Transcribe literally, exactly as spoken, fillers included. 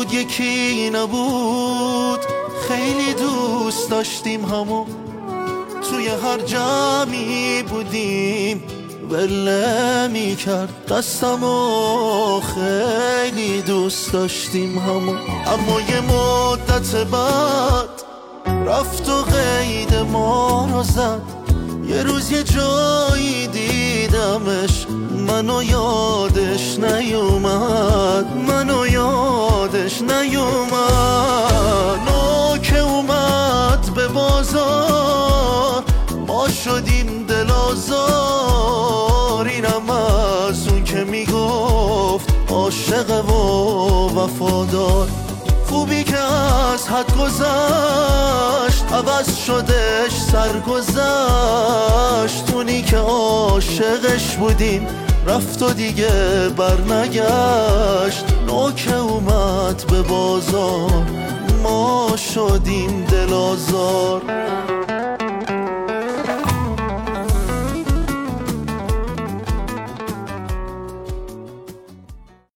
یکی نبود، خیلی دوست داشتیم همو، توی هر جمعی بودیم ول میکرد دستمو، خیلی دوست داشتیم همو. اما یه مدت بعد رفت و قید ما رو زد، یه روز یه جایی دیدمش، منو یادش نیومد، منو یادش نیومد. نوکه اومد به بازار، ما شدیم دل آزار، اینم از اون که میگفت عاشق و وفادار. خوبی که از حد گذشت، عوض شدش سرگذشت، اونی که عاشقش بودیم رفت و دیگه برنگشت. نوکه اومد به بازار، ما شدیم دل آزار.